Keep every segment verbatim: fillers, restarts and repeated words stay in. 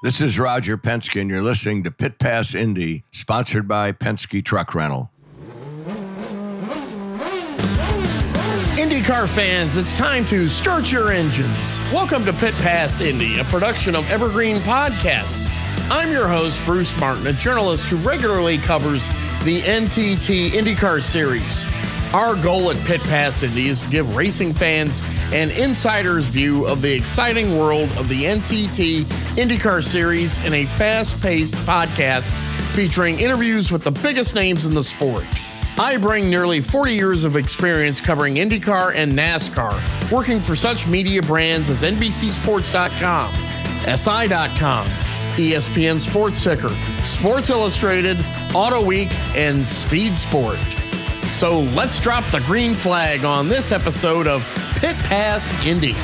This is Roger Penske, and you're listening to Pit Pass Indy, sponsored by Penske Truck Rental. IndyCar fans, it's time to start your engines. Welcome to Pit Pass Indy, a production of Evergreen Podcast. I'm your host, Bruce Martin, a journalist who regularly covers the N T T IndyCar Series. Our goal at Pit Pass Indy is to give racing fans an insider's view of the exciting world of the N T T IndyCar Series in a fast-paced podcast featuring interviews with the biggest names in the sport. I bring nearly forty years of experience covering IndyCar and NASCAR, working for such media brands as N B C Sports dot com, S I dot com, E S P N Sports Ticker, Sports Illustrated, Auto Week, and Speed Sport. So let's drop the green flag on this episode of Pit Pass Indy.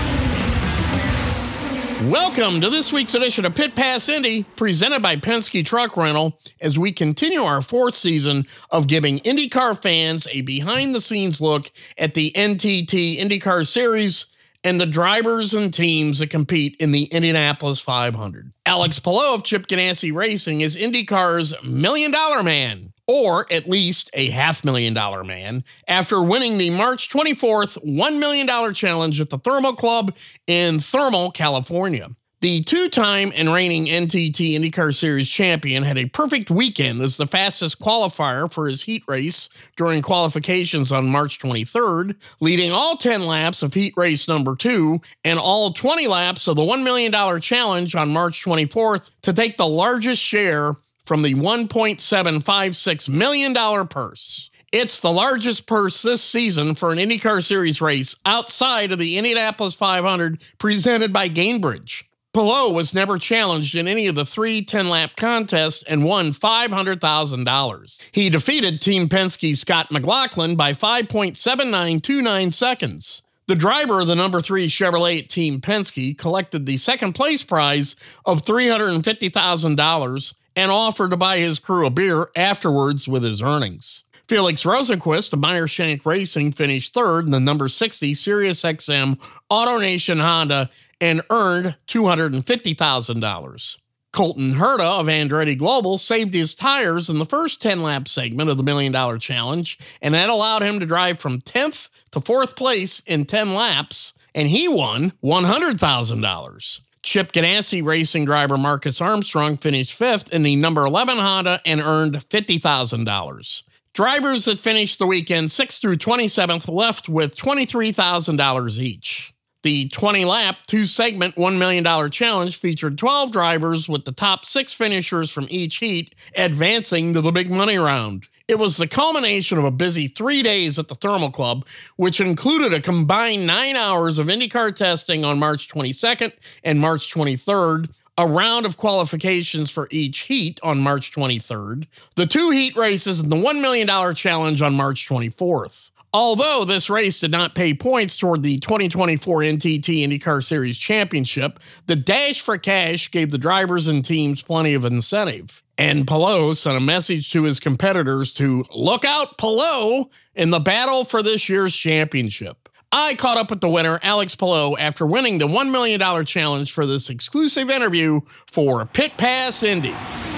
Welcome to this week's edition of Pit Pass Indy, presented by Penske Truck Rental, as we continue our fourth season of giving IndyCar fans a behind-the-scenes look at the N T T IndyCar Series and the drivers and teams that compete in the Indianapolis five hundred. Alex Palou of Chip Ganassi Racing is IndyCar's Million Dollar Man, or at least a half million dollar man, after winning the March twenty-fourth one million dollars challenge at the Thermal Club in Thermal, California. The two-time and reigning N T T IndyCar Series champion had a perfect weekend as the fastest qualifier for his heat race during qualifications on March twenty-third, leading all ten laps of heat race number two and all twenty laps of the one million dollars challenge on March twenty-fourth to take the largest share from the one point seven five six million dollars purse. It's the largest purse this season for an IndyCar Series race outside of the Indianapolis five hundred presented by Gainbridge. Palou was never challenged in any of the three ten-lap contests and won five hundred thousand dollars. He defeated Team Penske's Scott McLaughlin by five point seven nine two nine seconds. The driver of the number three Chevrolet at Team Penske collected the second place prize of three hundred fifty thousand dollars and offered to buy his crew a beer afterwards with his earnings. Felix Rosenquist of Meyer Shank Racing finished third in the number sixty SiriusXM AutoNation Honda and earned two hundred fifty thousand dollars. Colton Herta of Andretti Global saved his tires in the first ten-lap segment of the Million Dollar Challenge, and that allowed him to drive from tenth to fourth place in ten laps, and he won one hundred thousand dollars. Chip Ganassi Racing driver Marcus Armstrong finished fifth in the number eleven Honda and earned fifty thousand dollars. Drivers that finished the weekend sixth through twenty-seventh left with twenty-three thousand dollars each. The twenty-lap, two-segment one million dollars challenge featured twelve drivers with the top six finishers from each heat advancing to the big money round. It was the culmination of a busy three days at the Thermal Club, which included a combined nine hours of IndyCar testing on March twenty-second and March twenty-third, a round of qualifications for each heat on March twenty-third, the two heat races, and the one million dollars challenge on March twenty-fourth. Although this race did not pay points toward the twenty twenty-four N T T IndyCar Series Championship, the Dash for Cash gave the drivers and teams plenty of incentive. And Palou sent a message to his competitors to look out Palou in the battle for this year's championship. I caught up with the winner, Alex Palou, after winning the one million dollars challenge for this exclusive interview for Pit Pass Indy.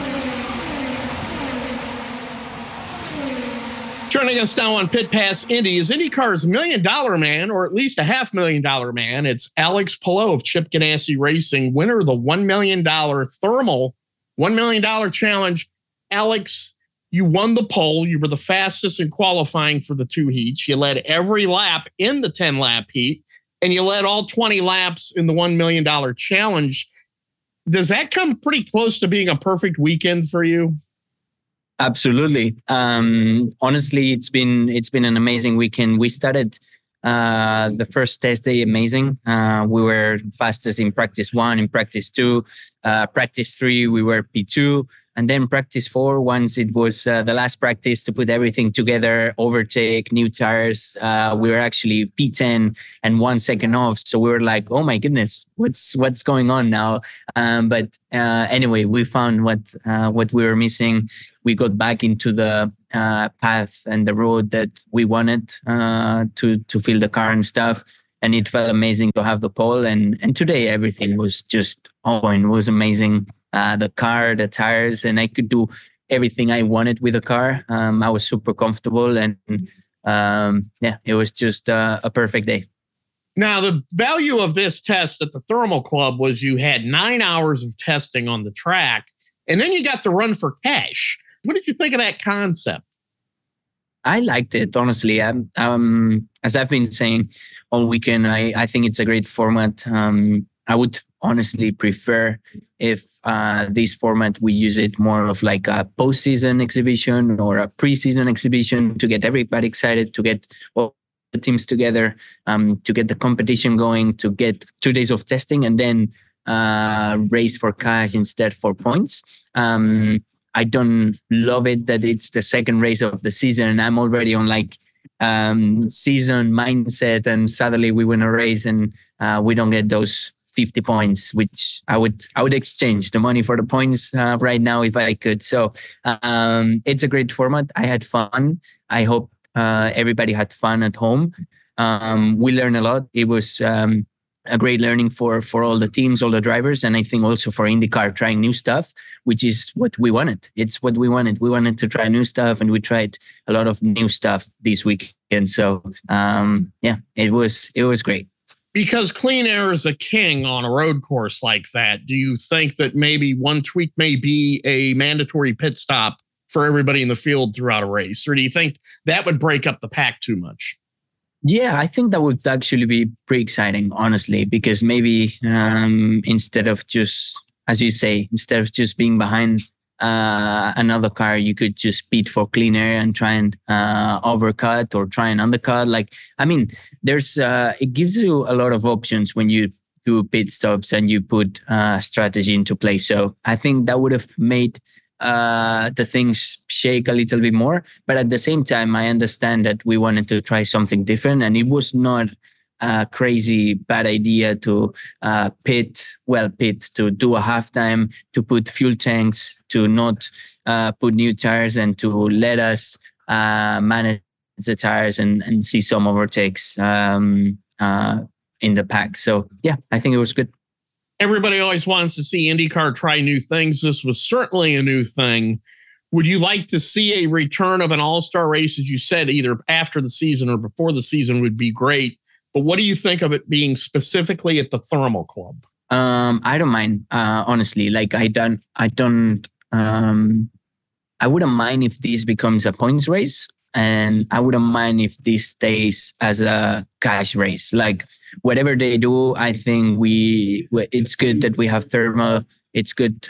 Joining us now on Pit Pass Indy is IndyCar's Million Dollar Man, or at least a half million dollar man. It's Alex Palou of Chip Ganassi Racing, winner of the one million dollars Thermal one million dollars challenge. Alex, you won the pole. You were the fastest in qualifying for the two heats. You led every lap in the ten-lap heat, and you led all twenty laps in the one million dollars challenge. Does that come pretty close to being a perfect weekend for you? Absolutely. Um, honestly, it's been it's been an amazing weekend. We started uh, the first test day amazing. Uh, we were fastest in practice one, in practice two, uh, practice three. We were P two. And then practice four, once it was uh, the last practice to put everything together, overtake, new tires, uh, we were actually P ten and one second off. So we were like, oh my goodness, what's what's going on now? Um, but uh, anyway, we found what uh, what we were missing. We got back into the uh, path and the road that we wanted uh, to to fill the car and stuff. And it felt amazing to have the pole. And and today everything was just, oh, and it was amazing. uh, the car, the tires, and I could do everything I wanted with the car. Um, I was super comfortable, and um, yeah, it was just uh, a perfect day. Now, the value of this test at the Thermal Club was you had nine hours of testing on the track, and then you got to run for cash. What did you think of that concept? I liked it, honestly. Um, um, as I've been saying all weekend, I, I think it's a great format. Um, I would honestly prefer if uh, this format, we use it more of like a postseason exhibition or a preseason exhibition to get everybody excited, to get all the teams together, um, to get the competition going, to get two days of testing and then uh, race for cash instead for points. Um, I don't love it that it's the second race of the season and I'm already on like um, season mindset, and suddenly we win a race and uh, we don't get those fifty points, which I would I would exchange the money for the points uh, right now if I could. So um, it's a great format. I had fun. I hope uh, everybody had fun at home. Um, we learned a lot. It was um, a great learning for for all the teams, all the drivers, and I think also for IndyCar trying new stuff, which is what we wanted. It's what we wanted. We wanted to try new stuff, and we tried a lot of new stuff this weekend. So um, yeah, it was it was great. Because clean air is a king on a road course like that, do you think that maybe one tweak may be a mandatory pit stop for everybody in the field throughout a race? Or do you think that would break up the pack too much? Yeah, I think that would actually be pretty exciting, honestly, because maybe um, instead of just, as you say, instead of just being behind uh, another car, you could just pit for clean air and try and uh, overcut or try and undercut. Like, I mean, there's uh, it gives you a lot of options when you do pit stops and you put uh, strategy into place. So I think that would have made uh, the things shake a little bit more. But at the same time, I understand that we wanted to try something different, and it was not a crazy bad idea to uh, pit, well, pit, to do a halftime, to put fuel tanks, to not uh, put new tires, and to let us uh, manage the tires and, and see some overtakes um, uh, in the pack. So yeah, I think it was good. Everybody always wants to see IndyCar try new things. This was certainly a new thing. Would you like to see a return of an all-star race, as you said, either after the season or before the season would be great. But what do you think of it being specifically at the Thermal Club? Um, I don't mind, uh, honestly. Like I don't, I don't, um, I wouldn't mind if this becomes a points race, and I wouldn't mind if this stays as a cash race. Like whatever they do, I think we, it's good that we have Thermal. It's good.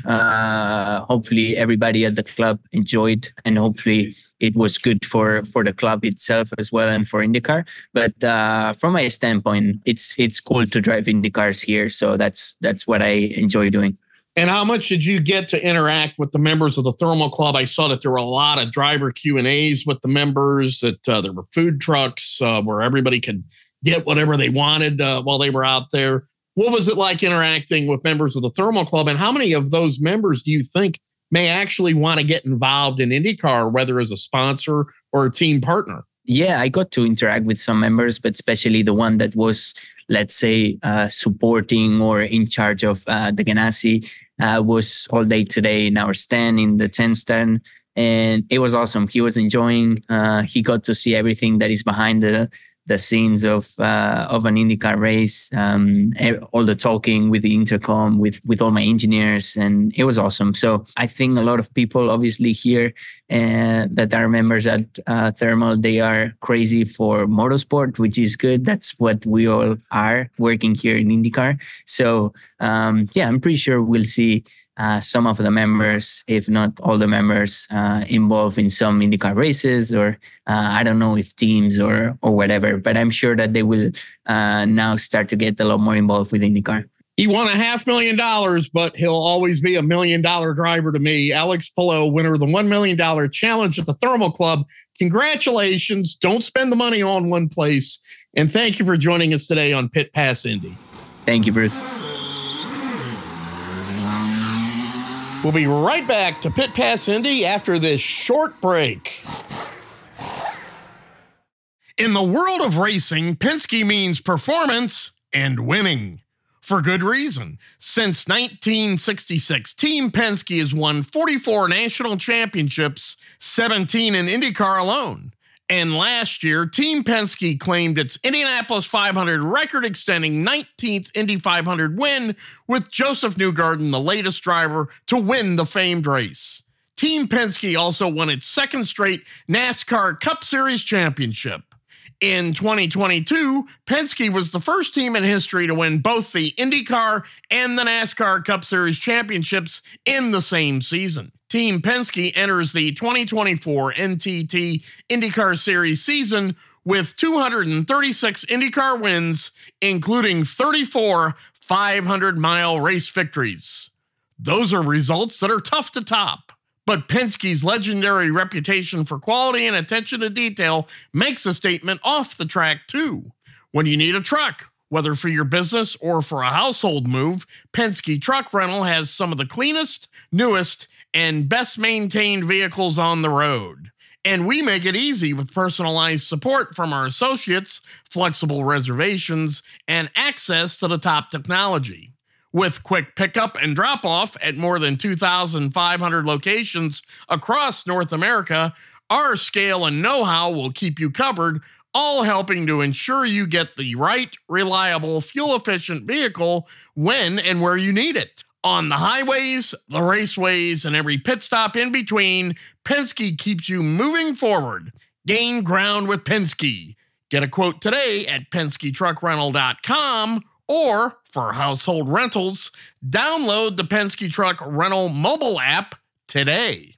Uh, hopefully everybody at the club enjoyed, and hopefully it was good for, for the club itself as well and for IndyCar. But uh, from my standpoint, it's it's cool to drive IndyCars here. So that's that's what I enjoy doing. And how much did you get to interact with the members of the Thermal Club? I saw that there were a lot of driver Q and A's with the members, that uh, there were food trucks uh, where everybody could get whatever they wanted uh, while they were out there. What was it like interacting with members of the Thermal Club, and how many of those members do you think may actually want to get involved in IndyCar, whether as a sponsor or a team partner? Yeah, I got to interact with some members, but especially the one that was, let's say, uh, supporting or in charge of uh, the Ganassi uh, was all day today in our stand, in the tent stand. And it was awesome. He was enjoying. Uh, he got to see everything that is behind the the scenes of uh, of an IndyCar race, um, all the talking with the intercom, with, with all my engineers, and it was awesome. So I think a lot of people obviously here uh, that are members at uh, Thermal, they are crazy for motorsport, which is good. That's what we all are working here in IndyCar. So um, yeah, I'm pretty sure we'll see Uh, some of the members, if not all the members, uh, involved in some IndyCar races, or uh, I don't know if teams or or whatever, but I'm sure that they will uh, now start to get a lot more involved with IndyCar. He won a half million dollars, but he'll always be a million dollar driver to me. Alex Palou, winner of the one million dollars challenge at the Thermal Club. Congratulations. Don't spend the money on one place. And thank you for joining us today on Pit Pass Indy. Thank you, Bruce. We'll be right back to Pit Pass Indy after this short break. In the world of racing, Penske means performance and winning. For good reason. Since nineteen sixty-six, Team Penske has won forty-four national championships, seventeen in IndyCar alone. And last year, Team Penske claimed its Indianapolis five hundred record-extending nineteenth Indy five hundred win, with Joseph Newgarden the latest driver to win the famed race. Team Penske also won its second straight NASCAR Cup Series championship. In twenty twenty-two, Penske was the first team in history to win both the IndyCar and the NASCAR Cup Series championships in the same season. Team Penske enters the twenty twenty-four N T T IndyCar Series season with two hundred thirty-six IndyCar wins, including thirty-four five hundred mile race victories. Those are results that are tough to top. But Penske's legendary reputation for quality and attention to detail makes a statement off the track, too. When you need a truck, whether for your business or for a household move, Penske Truck Rental has some of the cleanest, newest, and best-maintained vehicles on the road. And we make it easy with personalized support from our associates, flexible reservations, and access to the top technology. With quick pickup and drop-off at more than two thousand five hundred locations across North America, our scale and know-how will keep you covered, all helping to ensure you get the right, reliable, fuel-efficient vehicle when and where you need it. On the highways, the raceways, and every pit stop in between, Penske keeps you moving forward. Gain ground with Penske. Get a quote today at Penske Truck Rental dot com. Or, for household rentals, download the Penske Truck Rental mobile app today.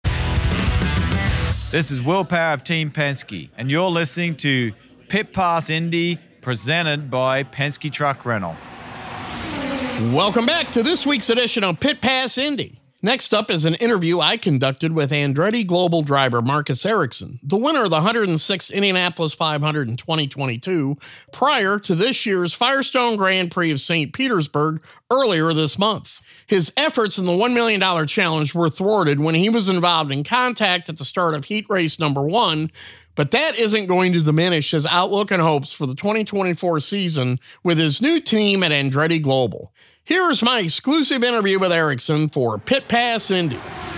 This is Will Power of Team Penske, and you're listening to Pit Pass Indy, presented by Penske Truck Rental. Welcome back to this week's edition of Pit Pass Indy. Next up is an interview I conducted with Andretti Global driver Marcus Ericsson, the winner of the one hundred sixth Indianapolis five hundred in twenty twenty-two, prior to this year's Firestone Grand Prix of Saint Petersburg earlier this month. His efforts in the one million dollars challenge were thwarted when he was involved in contact at the start of heat race number one, but that isn't going to diminish his outlook and hopes for the twenty twenty-four season with his new team at Andretti Global. Here's my exclusive interview with Ericsson for Pit Pass Indy.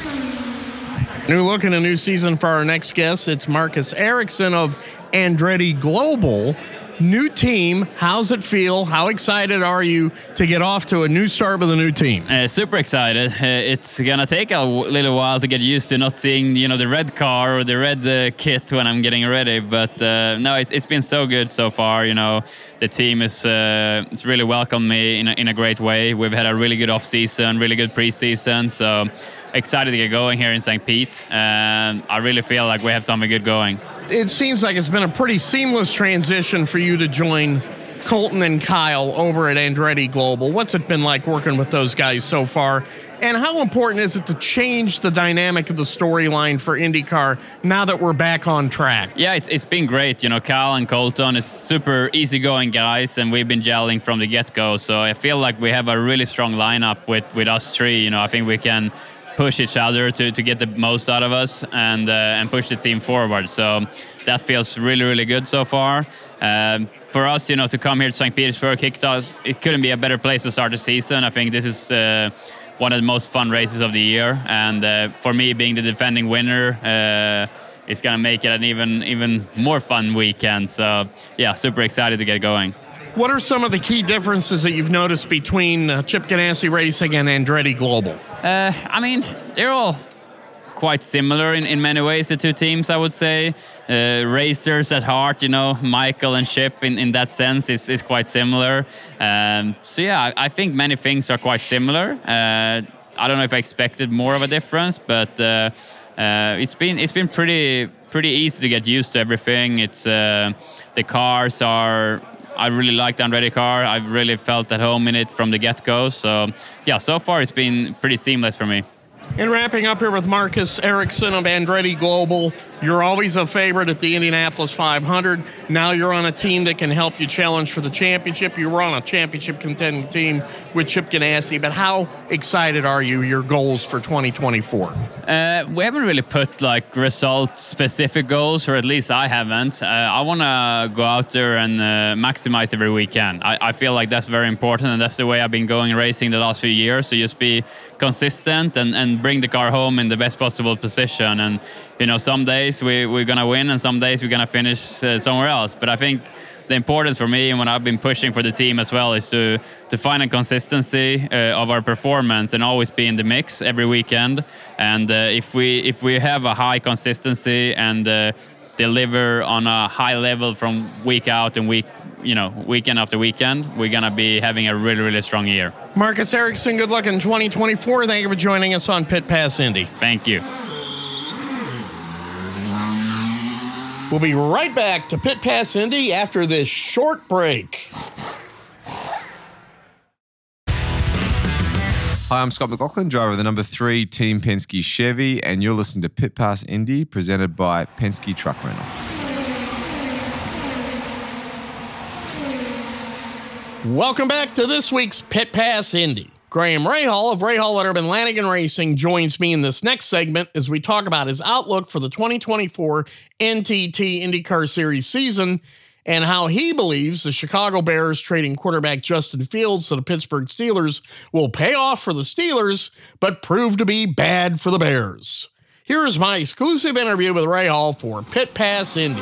New look and a new season for our next guest. It's Marcus Ericsson of Andretti Global. New team. How's it feel? How excited are you to get off to a new start with a new team? Uh, super excited. Uh, it's gonna take a w- little while to get used to not seeing, you know, the red car or the red uh, kit when I'm getting ready. But uh, no, it's it's been so good so far. You know, the team is uh, it's really welcomed me in a, in a great way. We've had a really good off season, really good preseason. So excited to get going here in Saint Pete. And I really feel like we have something good going. It seems like it's been a pretty seamless transition for you to join Colton and Kyle over at Andretti Global. What's it been like working with those guys so far? And how important is it to change the dynamic of the storyline for IndyCar now that we're back on track? Yeah, it's it's been great. You know, Kyle and Colton is super easygoing guys, and we've been gelling from the get-go. So I feel like we have a really strong lineup with, with us three. You know, I think we can push each other to, to get the most out of us and uh, and push the team forward. So that feels really, really good so far. Um, for us, you know, to come here to Saint Petersburg, it couldn't be a better place to start the season. I think this is uh, one of the most fun races of the year. And uh, for me, being the defending winner, uh, it's going to make it an even, even more fun weekend. So yeah, super excited to get going. What are some of the key differences that you've noticed between uh, Chip Ganassi Racing and Andretti Global? Uh, I mean, they're all quite similar in, in many ways, the two teams, I would say. Uh, racers at heart, you know, Michael and Chip in, in that sense is, is quite similar. Um, so yeah, I, I think many things are quite similar. Uh, I don't know if I expected more of a difference, but uh, uh, it's been it's been pretty pretty easy to get used to everything. It's uh, the cars are... I really like the Andretti car. I've really felt at home in it from the get-go. So, yeah, so far it's been pretty seamless for me. And wrapping up here with Marcus Ericsson of Andretti Global, you're always a favorite at the Indianapolis five hundred. Now you're on a team that can help you challenge for the championship. You were on a championship contending team with Chip Ganassi, but how excited are you, your goals for twenty twenty-four? Uh, we haven't really put like result-specific goals, or at least I haven't. Uh, I want to go out there and uh, maximize every weekend. I, I feel like that's very important, and that's the way I've been going racing the last few years. So just be consistent and, and bring the car home in the best possible position. And, you know, some days we, we're going to win and some days we're going to finish uh, somewhere else. But I think the importance for me and what I've been pushing for the team as well is to to find a consistency uh, of our performance and always be in the mix every weekend. And uh, if we if we have a high consistency and uh, deliver on a high level from week out and week, you know, weekend after weekend, we're going to be having a really, really strong year. Marcus Ericsson, good luck in twenty twenty-four. Thank you for joining us on Pit Pass Indy. Thank you. We'll be right back to Pit Pass Indy after this short break. Hi, I'm Scott McLaughlin, driver of the number three Team Penske Chevy, and you're listening to Pit Pass Indy, presented by Penske Truck Rental. Welcome back to this week's Pit Pass Indy. Graham Rahal of Rahal Letterman Lanigan Racing joins me in this next segment as we talk about his outlook for the twenty twenty-four N T T IndyCar Series season and how he believes the Chicago Bears trading quarterback Justin Fields to the Pittsburgh Steelers will pay off for the Steelers, but prove to be bad for the Bears. Here is my exclusive interview with Rahal for Pit Pass Indy.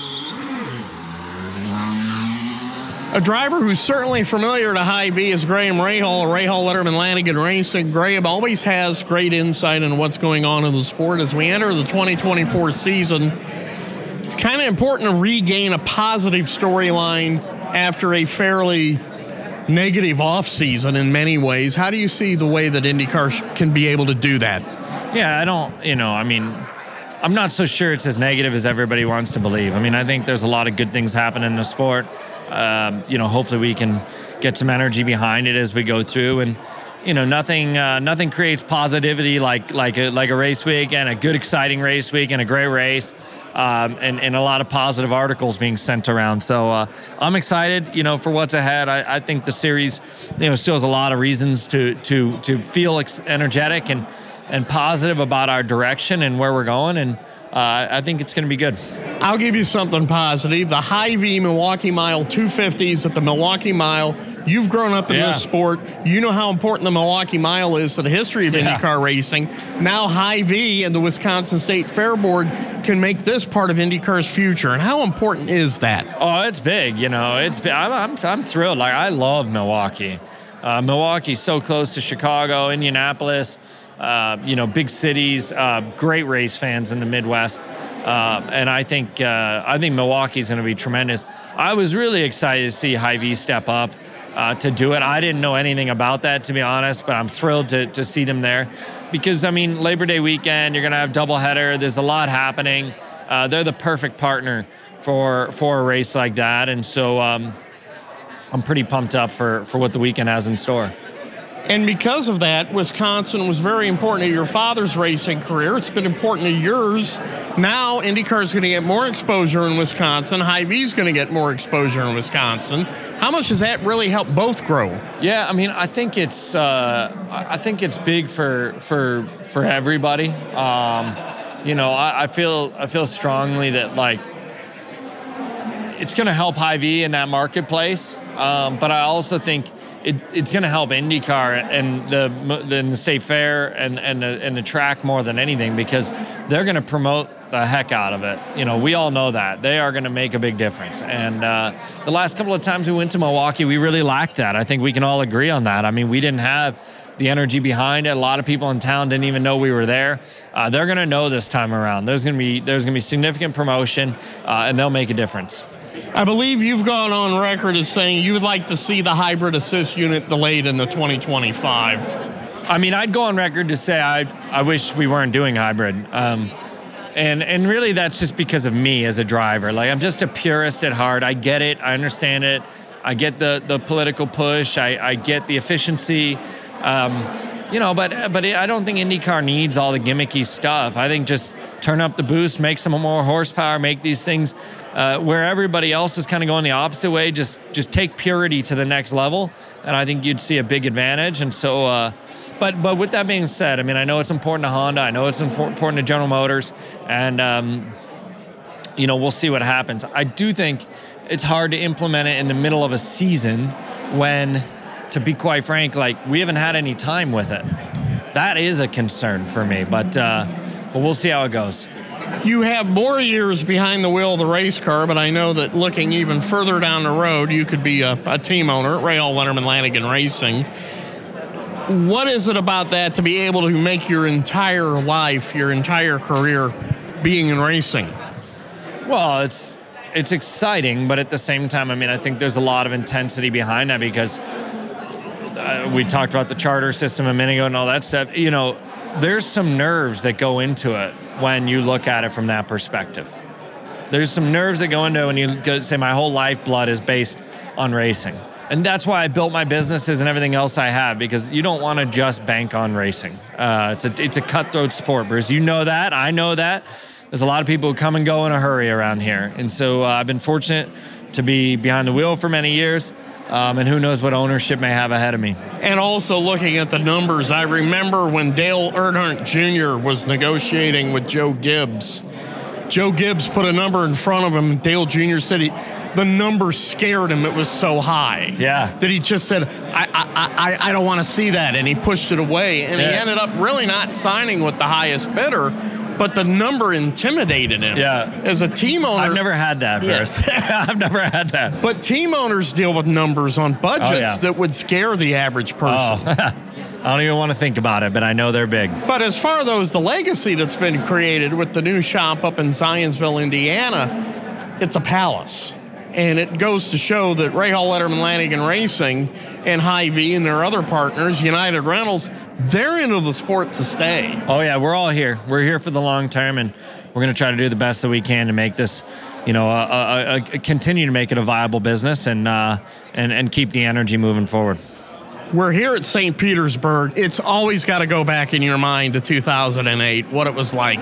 A driver who's certainly familiar to Hy-Vee is Graham Rahal, Rahal Letterman Lanigan Racing. Graham always has great insight into what's going on in the sport. As we enter the twenty twenty-four season, it's kind of important to regain a positive storyline after a fairly negative offseason in many ways. How do you see the way that IndyCar can be able to do that? Yeah, I don't, you know, I mean, I'm not so sure it's as negative as everybody wants to believe. I mean, I think there's a lot of good things happening in the sport. Um, you know, hopefully we can get some energy behind it as we go through, and you know, nothing uh, nothing creates positivity like like a like a race week and a good exciting race week and a great race, um, and and a lot of positive articles being sent around. So uh, I'm excited, you know, for what's ahead. I, I think the series, you know, still has a lot of reasons to to to feel ex- energetic and and positive about our direction and where we're going, and uh, I think it's going to be good. I'll give you something positive. The Hy-Vee Milwaukee Mile two fifties at the Milwaukee Mile. You've grown up in yeah. this sport. You know how important the Milwaukee Mile is to the history of yeah. IndyCar racing. Now Hy-Vee and the Wisconsin State Fair Board can make this part of IndyCar's future. And how important is that? Oh, it's big. You know, it's big. I'm, I'm, I'm thrilled. Like, I love Milwaukee. Uh, Milwaukee's so close to Chicago, Indianapolis, uh, you know, big cities, uh, great race fans in the Midwest. Uh, and I think uh, I think Milwaukee's going to be tremendous. I was really excited to see Hy-Vee step up uh, to do it. I didn't know anything about that, to be honest, but I'm thrilled to to see them there because, I mean, Labor Day weekend, you're going to have doubleheader. There's a lot happening. Uh, they're the perfect partner for for a race like that, and so um, I'm pretty pumped up for for what the weekend has in store. And because of that, Wisconsin was very important to your father's racing career. It's been important to yours. Now IndyCar is going to get more exposure in Wisconsin. Hy-Vee is going to get more exposure in Wisconsin. How much does that really help both grow? Yeah, I mean, I think it's uh, I think it's big for for for everybody. Um, you know, I, I feel I feel strongly that like it's going to help Hy-Vee in that marketplace, um, but I also think It, it's going to help IndyCar and the the State Fair and and the, and the track more than anything because they're going to promote the heck out of it. You know, we all know that they are going to make a big difference. And uh, the last couple of times we went to Milwaukee, we really lacked that. I think we can all agree on that. I mean, we didn't have the energy behind it. A lot of people in town didn't even know we were there. Uh, they're going to know this time around. There's going to be there's going to be significant promotion, uh, and they'll make a difference. I believe you've gone on record as saying you would like to see the hybrid assist unit delayed in the twenty twenty-five. I mean, I'd go on record to say I I wish we weren't doing hybrid. Um, and and really that's just because of me as a driver. Like, I'm just a purist at heart. I get it. I understand it. I get the, the political push. I, I get the efficiency. Um, you know, but but I don't think IndyCar needs all the gimmicky stuff. I think just turn up the boost, make some more horsepower, make these things uh, where everybody else is kind of going the opposite way. Just just take purity to the next level, and I think you'd see a big advantage. And so, uh, but but with that being said, I mean, I know it's important to Honda. I know it's important to General Motors, and um, you know, we'll see what happens. I do think it's hard to implement it in the middle of a season when, to be quite frank, like we haven't had any time with it. That is a concern for me, but uh, but we'll see how it goes. You have more years behind the wheel of the race car, but I know that looking even further down the road, you could be a, a team owner at Rahal Letterman Lanigan Racing. What is it about that to be able to make your entire life, your entire career being in racing? Well, it's it's exciting, but at the same time, I mean, I think there's a lot of intensity behind that because uh, we talked about the charter system a minute ago and all that stuff. You know, there's some nerves that go into it when you look at it from that perspective. There's some nerves that go into it when you go, say my whole lifeblood is based on racing. And that's why I built my businesses and everything else I have, because you don't want to just bank on racing. Uh, it's a it's a cutthroat sport, Bruce. You know that. I know that. There's a lot of people who come and go in a hurry around here. And so uh, I've been fortunate to be behind the wheel for many years. Um, and who knows what ownership may have ahead of me. And also looking at the numbers, I remember when Dale Earnhardt Junior was negotiating with Joe Gibbs. Joe Gibbs put a number in front of him. Dale Junior said he, the number scared him. It was so high. Yeah. That he just said, I I, I, I don't want to see that. And he pushed it away. And yeah. he ended up really not signing with the highest bidder. But the number intimidated him. Yeah. As a team owner. I've never had that, Bruce. Yes. I've never had that. But team owners deal with numbers on budgets oh, yeah. that would scare the average person. Oh. I don't even want to think about it, but I know they're big. But as far as the legacy that's been created with the new shop up in Zionsville, Indiana, it's a palace. And it goes to show that Rahal Letterman Lanigan Racing and Hy-Vee and their other partners, United Rentals, they're into the sport to stay. Oh, yeah, we're all here. We're here for the long term, and we're going to try to do the best that we can to make this, you know, a, a, a, continue to make it a viable business and, uh, and, and keep the energy moving forward. We're here at Saint Petersburg. It's always got to go back in your mind to two thousand eight, what it was like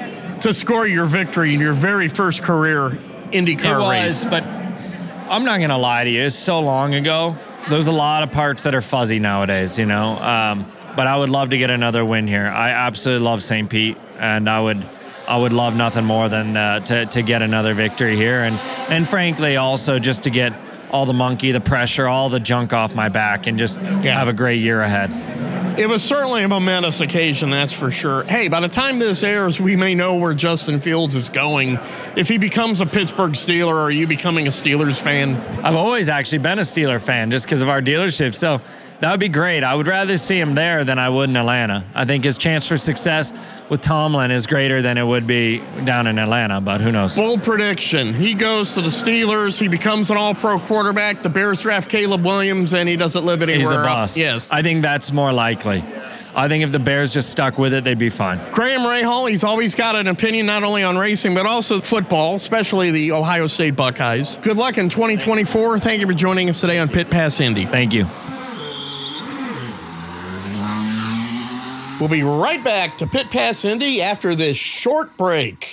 to score your victory in your very first career IndyCar it was, race. But I'm not going to lie to you. It's so long ago. There's a lot of parts that are fuzzy nowadays, you know. Um, but I would love to get another win here. I absolutely love Saint Pete, and I would I would love nothing more than uh, to, to get another victory here. And, and frankly, also just to get all the monkey, the pressure, all the junk off my back and just yeah. have a great year ahead. It was certainly a momentous occasion, that's for sure. Hey, by the time this airs, we may know where Justin Fields is going. If he becomes a Pittsburgh Steeler, are you becoming a Steelers fan? I've always actually been a Steeler fan just because of our dealership. So that would be great. I would rather see him there than I would in Atlanta. I think his chance for success with Tomlin is greater than it would be down in Atlanta, but who knows? Bold prediction. He goes to the Steelers. He becomes an all-pro quarterback. The Bears draft Caleb Williams, and he doesn't live anywhere He's a else. boss. Yes. I think that's more likely. I think if the Bears just stuck with it, they'd be fine. Graham Rahal, he's always got an opinion not only on racing, but also football, especially the Ohio State Buckeyes. Good luck in twenty twenty-four. Thank you for joining us today on Pit Pass Indy. Thank you. We'll be right back to Pit Pass Indy after this short break.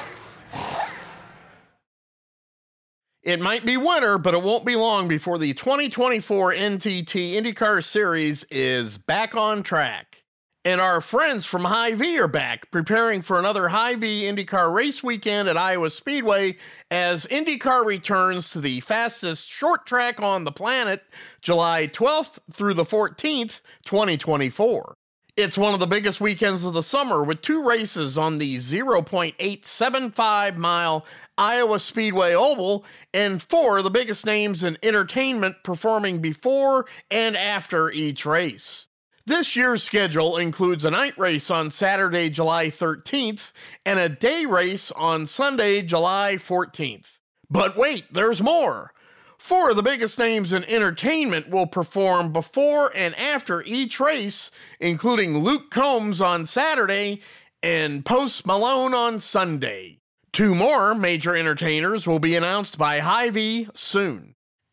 It might be winter, but it won't be long before the twenty twenty-four N T T IndyCar Series is back on track. And our friends from Hy-Vee are back, preparing for another Hy-Vee IndyCar race weekend at Iowa Speedway as IndyCar returns to the fastest short track on the planet, July twelfth through the fourteenth, twenty twenty-four. It's one of the biggest weekends of the summer with two races on the zero point eight seven five mile Iowa Speedway Oval and four of the biggest names in entertainment performing before and after each race. This year's schedule includes a night race on Saturday, July thirteenth and a day race on Sunday, July fourteenth. But wait, there's more. Four of the biggest names in entertainment will perform before and after each race, including Luke Combs on Saturday and Post Malone on Sunday. Two more major entertainers will be announced by Hy-Vee soon.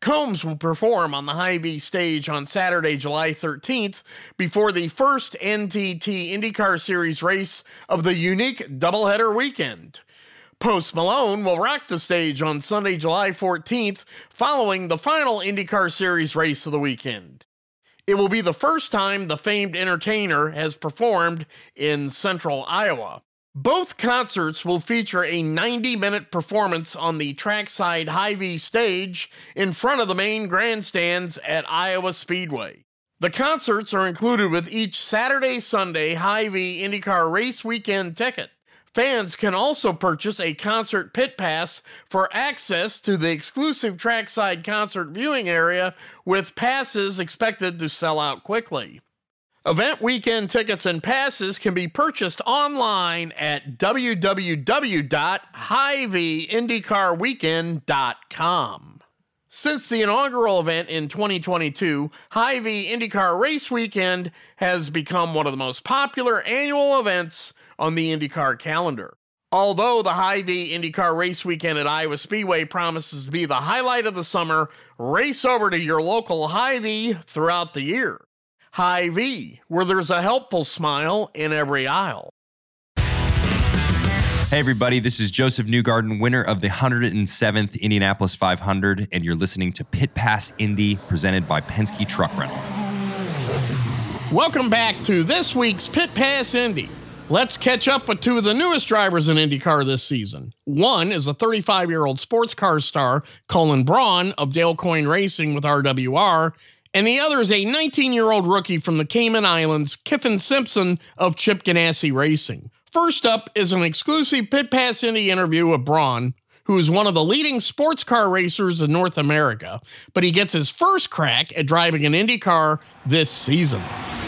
Combs will perform on the Hy-Vee stage on Saturday, July thirteenth, before the first N T T IndyCar Series race of the unique doubleheader weekend. Post Malone will rock the stage on Sunday, July fourteenth, following the final IndyCar Series race of the weekend. It will be the first time the famed entertainer has performed in central Iowa. Both concerts will feature a ninety-minute performance on the trackside Hy-Vee stage in front of the main grandstands at Iowa Speedway. The concerts are included with each Saturday-Sunday Hy-Vee IndyCar race weekend ticket. Fans can also purchase a concert pit pass for access to the exclusive trackside concert viewing area, with passes expected to sell out quickly. Event weekend tickets and passes can be purchased online at w w w dot hy vee indy car weekend dot com. Since the inaugural event in twenty twenty-two, Hy-Vee IndyCar Race Weekend has become one of the most popular annual events on the IndyCar calendar. Although the Hy-Vee IndyCar Race Weekend at Iowa Speedway promises to be the highlight of the summer, race over to your local Hy-Vee throughout the year. Hy-Vee, where there's a helpful smile in every aisle. Hey everybody, this is Joseph Newgarden, winner of the one hundred seventh Indianapolis five hundred, and you're listening to Pit Pass Indy, presented by Penske Truck Rental. Welcome back to this week's Pit Pass Indy. Let's catch up with two of the newest drivers in IndyCar this season. One is a thirty-five-year-old sports car star, Cullen Braun of Dale Coyne Racing with R W R, and the other is a nineteen-year-old rookie from the Cayman Islands, Kyffin Simpson of Chip Ganassi Racing. First up is an exclusive Pit Pass Indy interview with Braun, who is one of the leading sports car racers in North America, but he gets his first crack at driving an Indy car this season.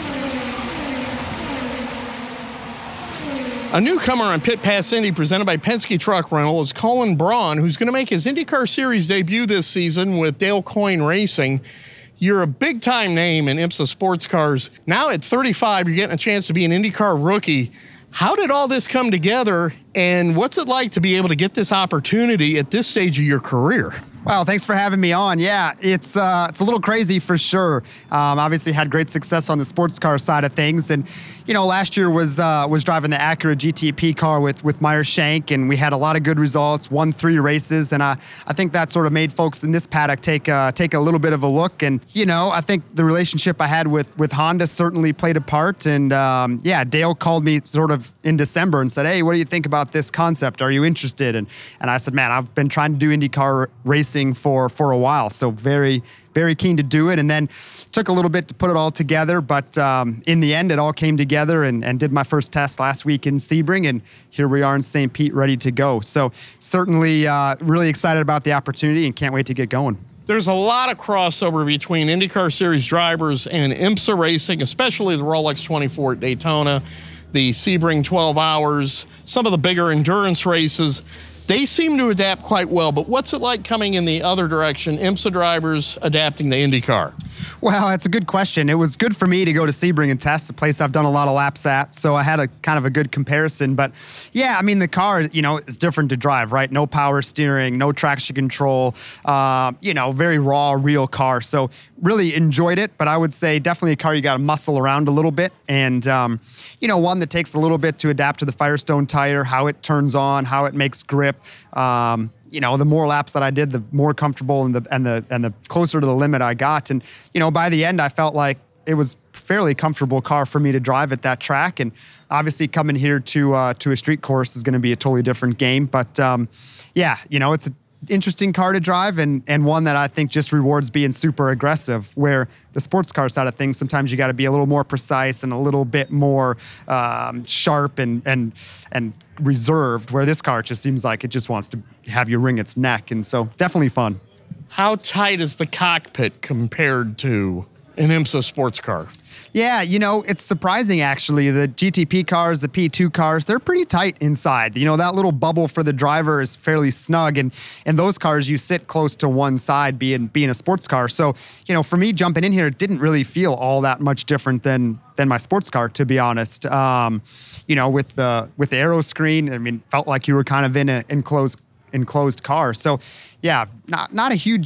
A newcomer on Pit Pass Indy presented by Penske Truck Rental is Cullen Braun, who's going to make his IndyCar Series debut this season with Dale Coyne Racing. You're a big-time name in IMSA sports cars. Now at thirty-five, you're getting a chance to be an IndyCar rookie. How did all this come together, and what's it like to be able to get this opportunity at this stage of your career? Well, thanks for having me on. Yeah, it's uh, it's a little crazy for sure. Um, obviously had great success on the sports car side of things. And, you know, last year was uh, was driving the Acura G T P car with, with Meyer Shank, and we had a lot of good results, won three races. And I, I think that sort of made folks in this paddock take, uh, take a little bit of a look. And, you know, I think the relationship I had with, with Honda certainly played a part. And, um, yeah, Dale called me sort of in December and said, hey, what do you think about this concept? Are you interested? And, and I said, man, I've been trying to do IndyCar racing for for a while, so very very keen to do it. And then took a little bit to put it all together, but um, in the end it all came together, and, and did my first test last week in Sebring, and here we are in Saint Pete ready to go. So certainly uh, really excited about the opportunity and can't wait to get going. There's a lot of crossover between IndyCar Series drivers and IMSA racing, especially the Rolex twenty-four at Daytona, the Sebring twelve hours, some of the bigger endurance races. They seem to adapt quite well, but what's it like coming in the other direction, IMSA drivers adapting to IndyCar? Well, that's a good question. It was good for me to go to Sebring and test, a place I've done a lot of laps at, so I had a kind of a good comparison. But yeah, I mean, the car, you know, is different to drive, right? No power steering, no traction control, uh, you know, very raw, real car. So really enjoyed it, but I would say definitely a car you got to muscle around a little bit, and um, you know, one that takes a little bit to adapt to the Firestone tire, how it turns on, how it makes grip. Um, you know, the more laps that I did, the more comfortable and the and the and the closer to the limit I got. And you know, by the end, I felt like it was fairly comfortable car for me to drive at that track. And obviously, coming here to uh, to a street course is going to be a totally different game. But um, yeah, you know, it's an interesting car to drive, and and one that I think just rewards being super aggressive. Where the sports car side of things, sometimes you got to be a little more precise and a little bit more um, sharp and and and reserved, where this car just seems like it just wants to have you wring its neck. And so definitely fun. How tight is the cockpit compared to an IMSA sports car? Yeah, you know, it's surprising actually. The G T P cars, the P two cars, they're pretty tight inside. You know, that little bubble for the driver is fairly snug, and in those cars you sit close to one side, being being a sports car. So, you know, for me jumping in here, it didn't really feel all that much different than than my sports car, to be honest. Um, you know, with the with the aero screen, I mean, felt like you were kind of in an enclosed enclosed car. So, yeah, not not a huge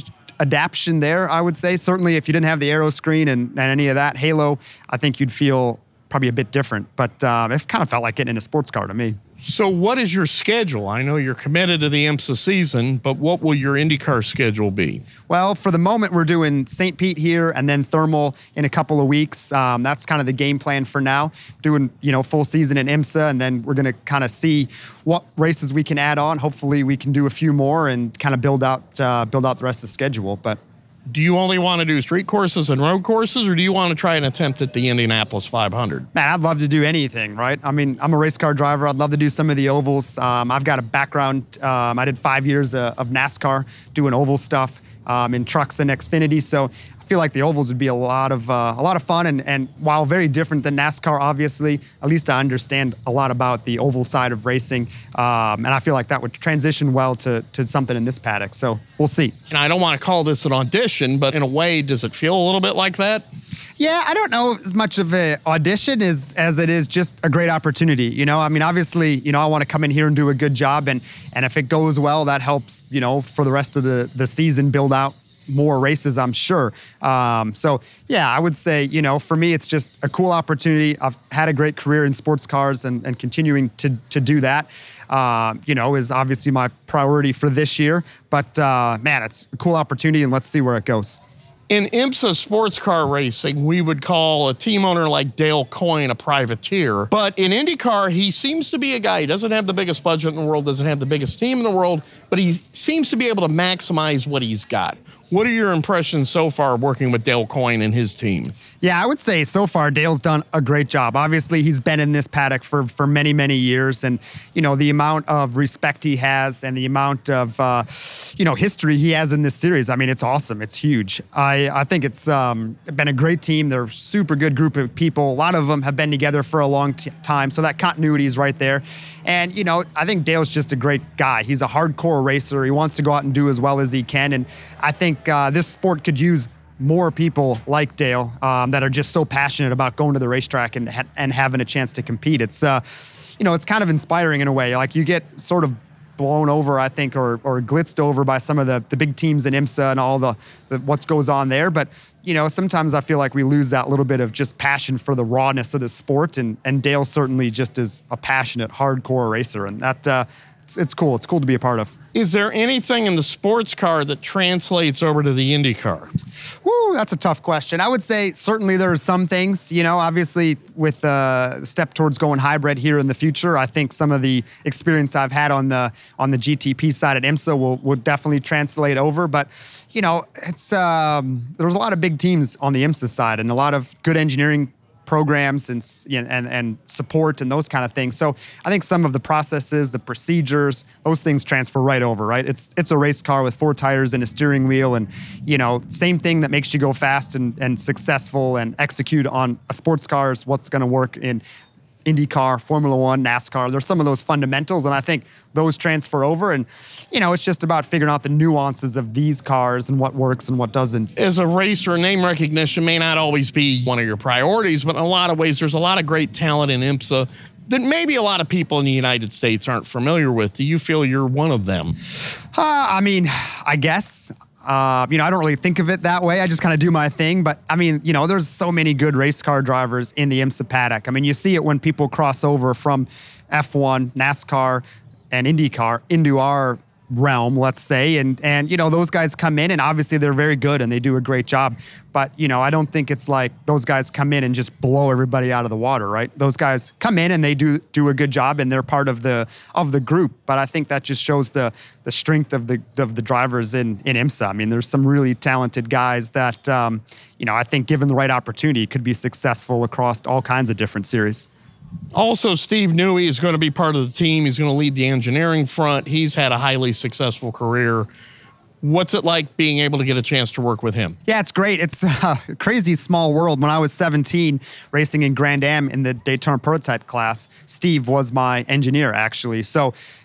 adaptation there, I would say. Certainly, if you didn't have the aero screen and, and any of that halo, I think you'd feel probably a bit different. But um, it kind of felt like getting in a sports car to me. So what is your schedule? I know you're committed to the IMSA season, but what will your IndyCar schedule be? Well, for the moment, we're doing Saint Pete here and then Thermal in a couple of weeks. Um, that's kind of the game plan for now. Doing, you know, full season in IMSA, and then we're going to kind of see what races we can add on. Hopefully, we can do a few more and kind of build out uh, build out the rest of the schedule. But do you only want to do street courses and road courses, or do you want to try an attempt at the Indianapolis five hundred? Man, I'd love to do anything, right? I mean, I'm a race car driver. I'd love to do some of the ovals. Um, I've got a background. Um, I did five years uh, of NASCAR doing oval stuff um, in trucks and Xfinity. So I feel like the ovals would be a lot of uh, a lot of fun. And, and while very different than NASCAR, obviously, at least I understand a lot about the oval side of racing. Um, and I feel like that would transition well to, to something in this paddock. So we'll see. And I don't want to call this an audition, but in a way, does it feel a little bit like that? Yeah, I don't know as much of an audition as, as it is just a great opportunity. You know, I mean, obviously, you know, I want to come in here and do a good job. And, and if it goes well, that helps, you know, for the rest of the, the season, build out more races, I'm sure. Um, so, yeah, I would say, you know, for me, it's just a cool opportunity. I've had a great career in sports cars, and, and continuing to, to do that, uh, you know, is obviously my priority for this year. But, uh, man, it's a cool opportunity, and let's see where it goes. In IMSA sports car racing, we would call a team owner like Dale Coyne a privateer. But in IndyCar, he seems to be a guy. He doesn't have the biggest budget in the world, doesn't have the biggest team in the world, but he seems to be able to maximize what he's got. What are your impressions so far working with Dale Coyne and his team? Yeah, I would say so far Dale's done a great job. Obviously, he's been in this paddock for, for many, many years. And, you know, the amount of respect he has and the amount of, uh, you know, history he has in this series, I mean, it's awesome. It's huge. I, I think it's um, been a great team. They're a super good group of people. A lot of them have been together for a long t- time. So that continuity is right there. And, you know, I think Dale's just a great guy. He's a hardcore racer. He wants to go out and do as well as he can. And I think uh, this sport could use more people like Dale um, that are just so passionate about going to the racetrack and ha- and having a chance to compete. It's, uh, you know, it's kind of inspiring in a way. Like, you get sort of blown over, I think, or or glitzed over by some of the, the big teams in IMSA and all the, the what goes on there. But, you know, sometimes I feel like we lose that little bit of just passion for the rawness of the sport. And, and Dale certainly just is a passionate, hardcore racer. And that uh, it's, it's cool. It's cool to be a part of. Is there anything in the sports car that translates over to the Indy car? Woo, that's a tough question. I would say certainly there are some things, you know, obviously with the uh, step towards going hybrid here in the future, I think some of the experience I've had on the on the G T P side at IMSA will, will definitely translate over. But, you know, it's um, there's a lot of big teams on the IMSA side and a lot of good engineering programs and, and and support and those kind of things. So I think some of the processes, the procedures, those things transfer right over, right? It's it's a race car with four tires and a steering wheel, and, you know, same thing that makes you go fast and, and successful and execute on a sports car is what's going to work in IndyCar, Formula One, NASCAR. There's some of those fundamentals, and I think those transfer over. And, you know, it's just about figuring out the nuances of these cars and what works and what doesn't. As a racer, name recognition may not always be one of your priorities, but in a lot of ways, there's a lot of great talent in IMSA that maybe a lot of people in the United States aren't familiar with. Do you feel you're one of them? Uh, I mean, I guess. Uh, you know, I don't really think of it that way. I just kind of do my thing. But, I mean, you know, there's so many good race car drivers in the IMSA paddock. I mean, you see it when people cross over from F one, NASCAR, and IndyCar into our realm, let's say. And, and you know, those guys come in, and obviously they're very good, and they do a great job. But, you know, I don't think it's like those guys come in and just blow everybody out of the water, right? Those guys come in and they do do a good job, and they're part of the of the group. But I think that just shows the the strength of the of the drivers in, in IMSA. I mean, there's some really talented guys that, um, you know, I think given the right opportunity could be successful across all kinds of different series. Also, Steve Newey is going to be part of the team. He's going to lead the engineering front. He's had a highly successful career. What's it like being able to get a chance to work with him? Yeah, it's great. It's a crazy small world. When I was seventeen, racing in Grand Am in the Daytona prototype class, Steve was my engineer, actually. So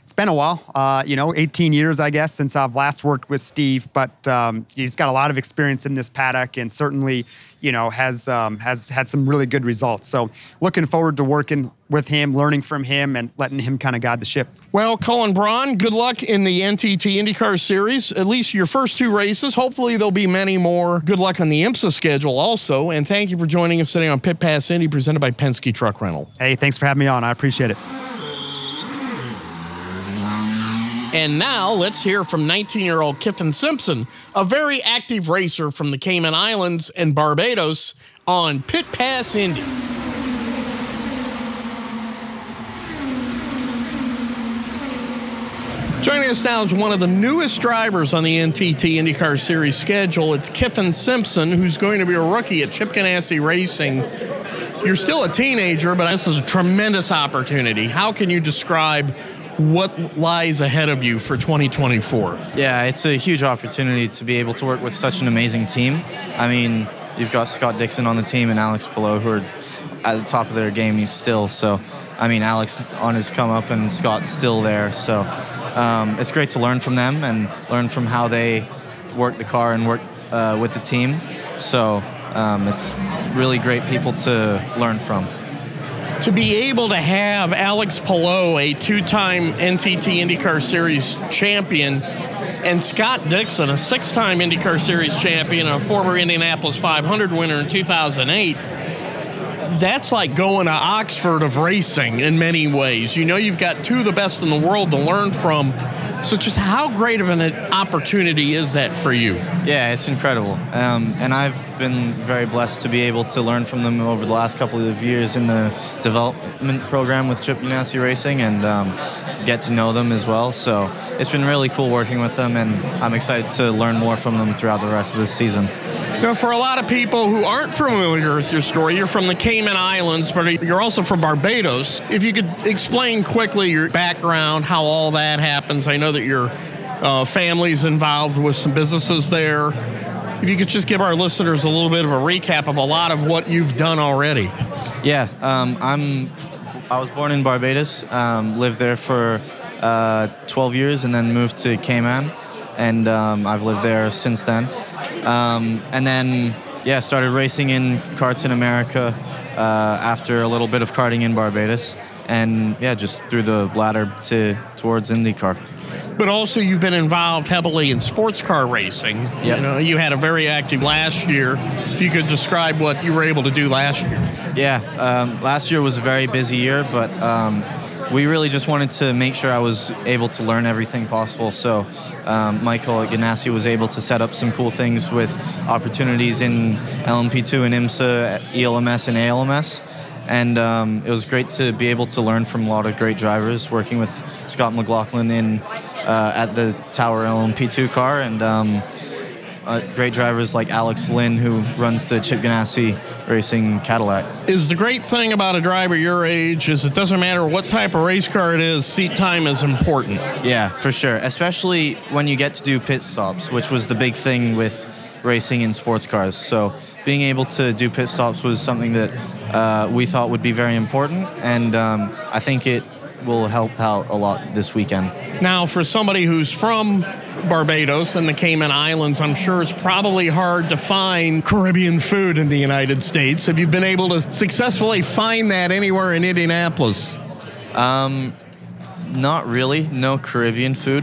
It's been a while, uh, you know, eighteen years, I guess, since I've last worked with Steve. But um, he's got a lot of experience in this paddock, and certainly, you know, has um, has had some really good results. So looking forward to working with him, learning from him, and letting him kind of guide the ship. Well, Cullen Braun, good luck in the N T T IndyCar Series, at least your first two races. Hopefully there'll be many more. Good luck on the IMSA schedule also. And thank you for joining us today on Pit Pass Indy, presented by Penske Truck Rental. Hey, thanks for having me on. I appreciate it. And now let's hear from nineteen-year-old Kyffin Simpson, a very active racer from the Cayman Islands and Barbados, on Pit Pass Indy. Joining us now is one of the newest drivers on the N T T IndyCar Series schedule. It's Kyffin Simpson, who's going to be a rookie at Chip Ganassi Racing. You're still a teenager, but this is a tremendous opportunity. How can you describe what lies ahead of you for twenty twenty-four? Yeah, it's a huge opportunity to be able to work with such an amazing team. I mean, you've got Scott Dixon on the team and Alex Palou, who are at the top of their game still. So, I mean, Alex on his come up and Scott's still there. So um, it's great to learn from them and learn from how they work the car and work uh, with the team. So um, it's really great people to learn from. To be able to have Alex Palou, a two-time N T T IndyCar Series champion, and Scott Dixon, a six-time IndyCar Series champion, a former Indianapolis five hundred winner in two thousand eight, that's like going to Oxford of racing in many ways. You know, you've got two of the best in the world to learn from. So just how great of an opportunity is that for you? Yeah, it's incredible. Um, and I've been very blessed to be able to learn from them over the last couple of years in the development program with Chip Ganassi Racing and um, get to know them as well. So it's been really cool working with them, and I'm excited to learn more from them throughout the rest of this season. Now, for a lot of people who aren't familiar with your story, you're from the Cayman Islands, but you're also from Barbados. If you could explain quickly your background, how all that happens. I know that your uh, family's involved with some businesses there. If you could just give our listeners a little bit of a recap of a lot of what you've done already. Yeah, um, I'm. I was born in Barbados, um, lived there for uh, twelve years, and then moved to Cayman, and um, I've lived there since then. Um, and then, yeah, started racing in karts in America uh, after a little bit of karting in Barbados. And, yeah, just through the ladder to towards IndyCar. But also you've been involved heavily in sports car racing. Yep. You know, you had a very active last year. If you could describe what you were able to do last year. Yeah, um, last year was a very busy year, but um, we really just wanted to make sure I was able to learn everything possible. So um, Michael at Ganassi was able to set up some cool things with opportunities in L M P two and IMSA, E L M S and A L M S. And um, it was great to be able to learn from a lot of great drivers, working with Scott McLaughlin in uh, at the Tower L M P two car, and um, uh, great drivers like Alex Lynn, who runs the Chip Ganassi Racing Cadillac. Is the great thing about a driver your age is it doesn't matter what type of race car it is, seat time is important. Yeah, for sure. Especially when you get to do pit stops, which was the big thing with racing in sports cars. So being able to do pit stops was something that uh, we thought would be very important, and um, I think it will help out a lot this weekend. Now, for somebody who's from Barbados and the Cayman Islands, I'm sure it's probably hard to find Caribbean food in the United States. Have you been able to successfully find that anywhere in Indianapolis? Um, not really. No Caribbean food.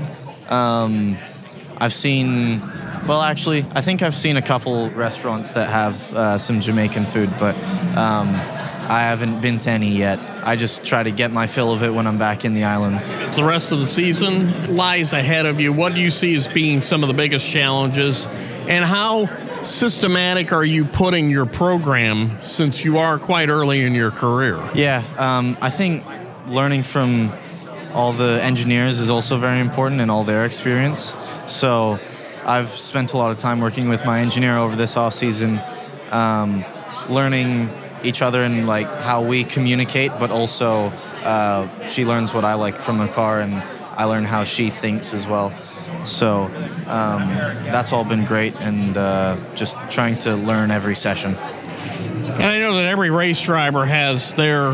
Um, I've seen, well, actually, I think I've seen a couple restaurants that have uh, some Jamaican food, but um, I haven't been to any yet. I just try to get my fill of it when I'm back in the islands. The rest of the season lies ahead of you. What do you see as being some of the biggest challenges, and how systematic are you putting your program since you are quite early in your career? Yeah, um, I think learning from all the engineers is also very important and all their experience. So I've spent a lot of time working with my engineer over this off season, um, learning each other and like how we communicate, but also uh, she learns what I like from the car, and I learn how she thinks as well. So um, that's all been great, and uh, just trying to learn every session. And I know that every race driver has their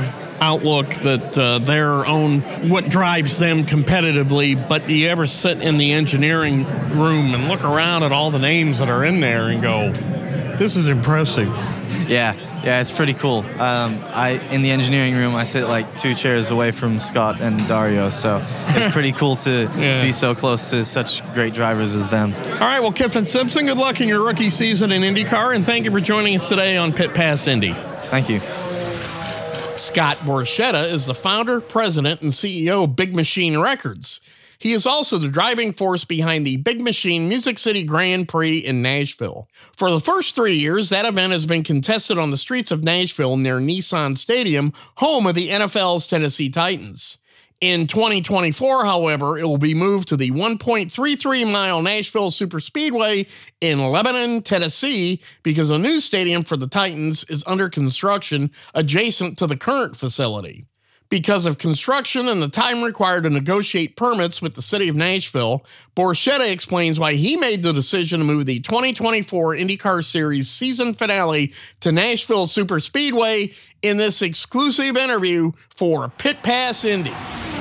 outlook that uh, their own, what drives them competitively, but do you ever sit in the engineering room and look around at all the names that are in there and go, this is impressive? Yeah, yeah, it's pretty cool. Um, I in the engineering room, I sit like two chairs away from Scott and Dario, so it's pretty cool to Yeah. be so close to such great drivers as them. All right, well, Kiffin Simpson, good luck in your rookie season in IndyCar, and thank you for joining us today on Pit Pass Indy. Thank you. Scott Borchetta is the founder, president, and C E O of Big Machine Records. He is also the driving force behind the Big Machine Music City Grand Prix in Nashville. For the first three years, that event has been contested on the streets of Nashville near Nissan Stadium, home of the N F L's Tennessee Titans. In twenty twenty-four, however, it will be moved to the one point three three mile Nashville Superspeedway in Lebanon, Tennessee, because a new stadium for the Titans is under construction adjacent to the current facility. Because of construction and the time required to negotiate permits with the city of Nashville, Borchetta explains why he made the decision to move the twenty twenty-four IndyCar Series season finale to Nashville Superspeedway in this exclusive interview for Pit Pass Indy.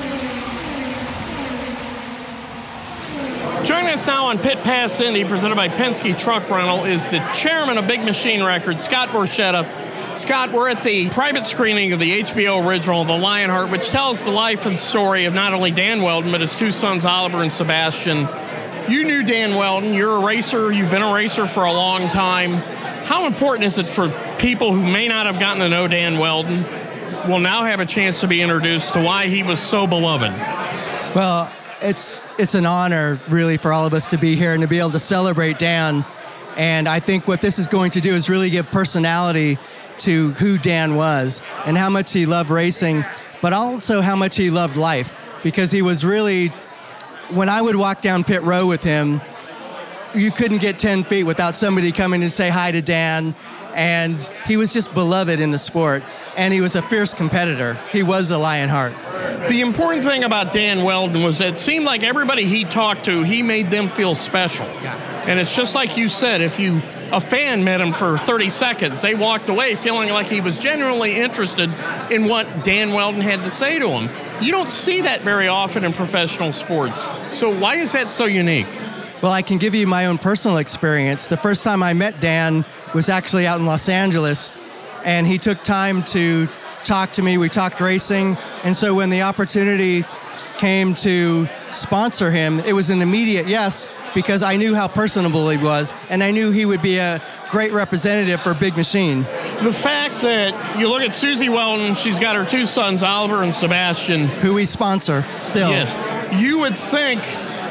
Joining us now on Pit Pass Indy, presented by Penske Truck Rental, is the chairman of Big Machine Records, Scott Borchetta. Scott, we're at the private screening of the H B O original, The Lionheart, which tells the life and story of not only Dan Wheldon, but his two sons, Oliver and Sebastian. You knew Dan Wheldon. You're a racer. You've been a racer for a long time. How important is it for people who may not have gotten to know Dan Wheldon will now have a chance to be introduced to why he was so beloved? Well, it's it's an honor, really, for all of us to be here and to be able to celebrate Dan. And I think what this is going to do is really give personality to who Dan was and how much he loved racing, but also how much he loved life. Because he was really, when I would walk down pit row with him, you couldn't get ten feet without somebody coming to say hi to Dan. And he was just beloved in the sport. And he was a fierce competitor. He was a Lionheart. The important thing about Dan Wheldon was that it seemed like everybody he talked to, he made them feel special. Yeah. And it's just like you said, if you a fan met him for thirty seconds, they walked away feeling like he was genuinely interested in what Dan Wheldon had to say to him. You don't see that very often in professional sports. So why is that so unique? Well, I can give you my own personal experience. The first time I met Dan was actually out in Los Angeles, and he took time to talk to me. We talked racing, and so when the opportunity came to sponsor him, it was an immediate yes, because I knew how personable he was, and I knew he would be a great representative for Big Machine. The fact that you look at Susie Wheldon, she's got her two sons, Oliver and Sebastian. Who we sponsor still. Yes. You would think,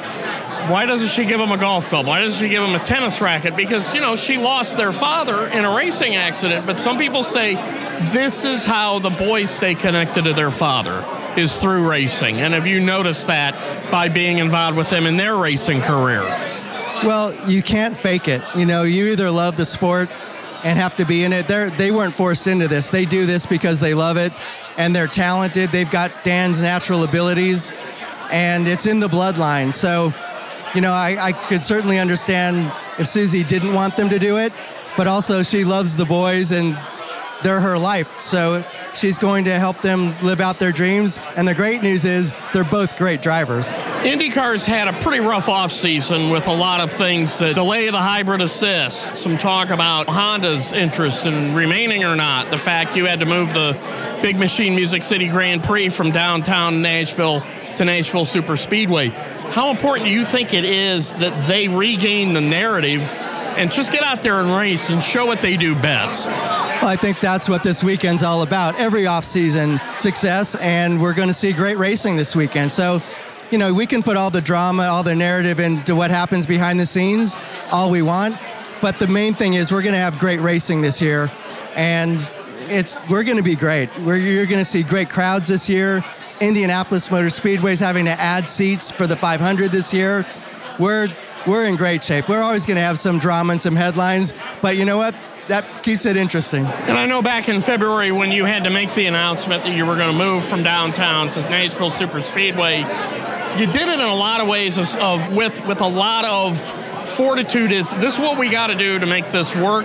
why doesn't she give them a golf club? Why doesn't she give them a tennis racket? Because, you know, she lost their father in a racing accident, but some people say this is how the boys stay connected to their father, is through racing. And have you noticed that by being involved with them in their racing career? Well, you can't fake it. You know, you either love the sport and have to be in it. They're, they weren't forced into this. They do this because they love it, and they're talented. They've got Dan's natural abilities, and it's in the bloodline. So, you know, I, I could certainly understand if Susie didn't want them to do it, but also she loves the boys, and they're her life. So she's going to help them live out their dreams. And the great news is they're both great drivers. IndyCar's had a pretty rough offseason with a lot of things that delay the hybrid assist. Some talk about Honda's interest in remaining or not. The fact you had to move the Big Machine Music City Grand Prix from downtown Nashville to Nashville Superspeedway. How important do you think it is that they regain the narrative and just get out there and race and show what they do best? Well, I think that's what this weekend's all about. Every off-season success, and we're going to see great racing this weekend. So, you know, we can put all the drama, all the narrative into what happens behind the scenes all we want, but the main thing is we're going to have great racing this year, and it's we're going to be great. We're, you're going to see great crowds this year. Indianapolis Motor Speedway is having to add seats for the five hundred this year. We're we're in great shape. We're always going to have some drama and some headlines, but you know what? That keeps it interesting. And I know back in February when you had to make the announcement that you were going to move from downtown to Nashville Superspeedway, you did it in a lot of ways of, of with with a lot of fortitude. Is this is what we got to do to make this work?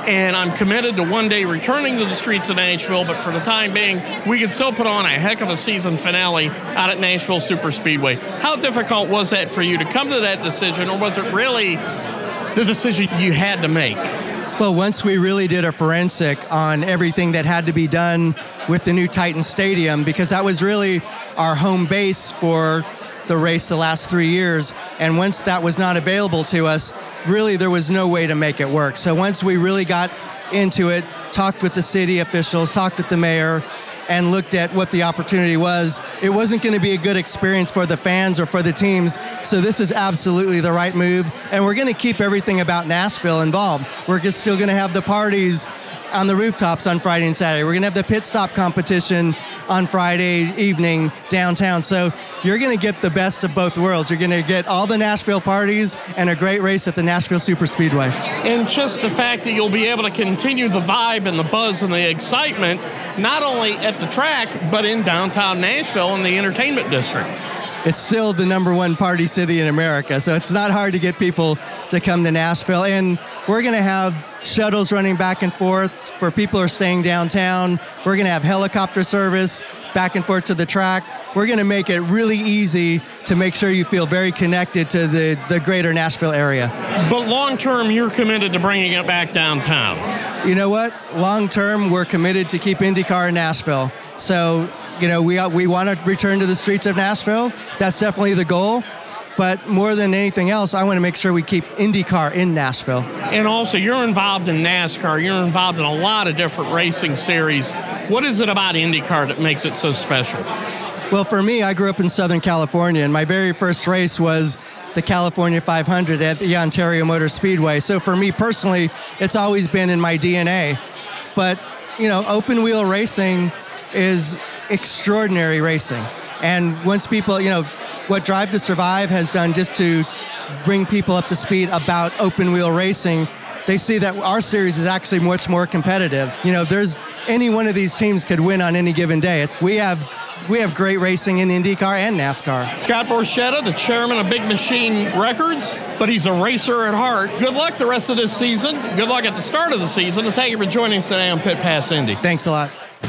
and I'm committed to one day returning to the streets of Nashville, but for the time being, we could still put on a heck of a season finale out at Nashville Superspeedway. How difficult was that for you to come to that decision, or was it really the decision you had to make? Well, once we really did a forensic on everything that had to be done with the new Titan Stadium, because that was really our home base for the race the last three years. And once that was not available to us, really there was no way to make it work. So once we really got into it, talked with the city officials, talked with the mayor, and looked at what the opportunity was, it wasn't going to be a good experience for the fans or for the teams. So this is absolutely the right move. And we're going to keep everything about Nashville involved. We're just still going to have the parties on the rooftops on Friday and Saturday. We're going to have the pit stop competition on Friday evening downtown. So you're going to get the best of both worlds. You're going to get all the Nashville parties and a great race at the Nashville Superspeedway. And just the fact that you'll be able to continue the vibe and the buzz and the excitement, not only at the track, but in downtown Nashville in the entertainment district. It's still the number one party city in America, so it's not hard to get people to come to Nashville. And we're going to have shuttles running back and forth for people who are staying downtown. We're going to have helicopter service back and forth to the track. We're going to make it really easy to make sure you feel very connected to the, the greater Nashville area. But long term, you're committed to bringing it back downtown. You know what? Long term, we're committed to keep IndyCar in Nashville. So, you know, we we want to return to the streets of Nashville. That's definitely the goal. But more than anything else, I want to make sure we keep IndyCar in Nashville. And also, you're involved in NASCAR. You're involved in a lot of different racing series. What is it about IndyCar that makes it so special? Well, for me, I grew up in Southern California, and my very first race was the California five hundred at the Ontario Motor Speedway. So for me personally, it's always been in my D N A. But, you know, open wheel racing is extraordinary racing. And once people, you know, what Drive to Survive has done just to bring people up to speed about open wheel racing, they see that our series is actually much more competitive. You know, there's any one of these teams could win on any given day. We have we have great racing in IndyCar and NASCAR. Scott Borchetta, the chairman of Big Machine Records, but he's a racer at heart. Good luck the rest of this season. Good luck at the start of the season, and thank you for joining us today on Pit Pass Indy. Thanks a lot.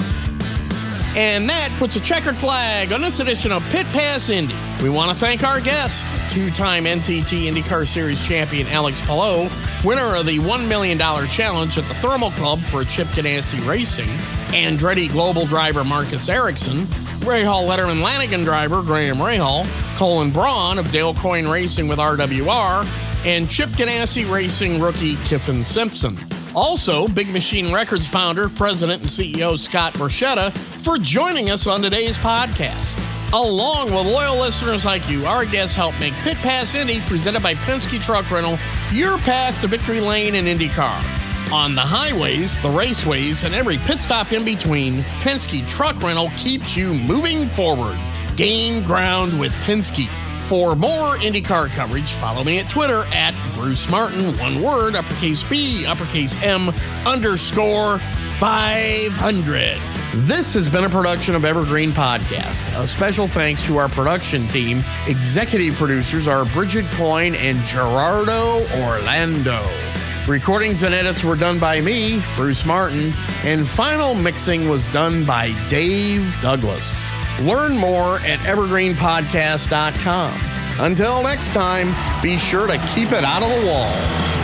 And that puts a checkered flag on this edition of Pit Pass Indy. We want to thank our guest, two-time N T T IndyCar Series champion Alex Palou, winner of the one million dollars challenge at the Thermal Club for Chip Ganassi Racing, Andretti Global driver Marcus Ericsson, Rahal Letterman Lanigan driver Graham Rahal, Colin Braun of Dale Coyne Racing with R W R, and Chip Ganassi Racing rookie Kiffin Simpson. Also, Big Machine Records founder, president, and C E O Scott Borchetta for joining us on today's podcast. Along with loyal listeners like you, our guests help make Pit Pass Indy, presented by Penske Truck Rental, your path to victory lane in IndyCar. On the highways, the raceways, and every pit stop in between, Penske Truck Rental keeps you moving forward. Gain ground with Penske. For more IndyCar coverage, follow me at Twitter at Bruce Martin, one word, uppercase B, uppercase M, underscore five hundred. This has been a production of Evergreen Podcast. A special thanks to our production team. Executive producers are Bridget Coyne and Gerardo Orlando. Recordings and edits were done by me, Bruce Martin, and final mixing was done by Dave Douglas. Learn more at evergreen podcast dot com. Until next time, be sure to keep it out of the wall.